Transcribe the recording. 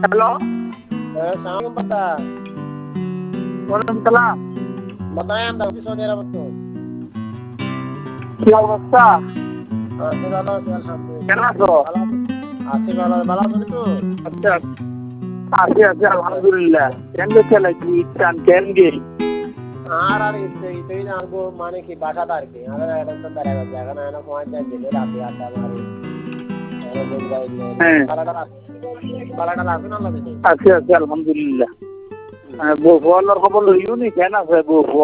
Hello, সালাম পাতা ওয়ালাইকুম সালাম। बताएं हम दाऊदी सऊदी अरब तो কি অবস্থা? आसी ভালো আছি কেন আলহামদুলিল্লাহ আছো? ভালো আছি আছি ভালো ভালো আছি তো আচ্ছা, আছি আছি আলহামদুলিল্লাহ। কেন গেছে নাকি চান কেন গে? আর ইতেই জানবো মানে কি বাসাটা আর কি আমাদের এখন তো বেড়ে গেছে এখন এনে সময় দেয় দিলে রাতে আড্ডা মারি এনে বুঝ পাইলে হ্যাঁ, বালাটা লাগবে না লাগে আছি আছি আলহামদুলিল্লাহ। বউ ফোয়ানোর খবর লইও নি কেন আছে বউ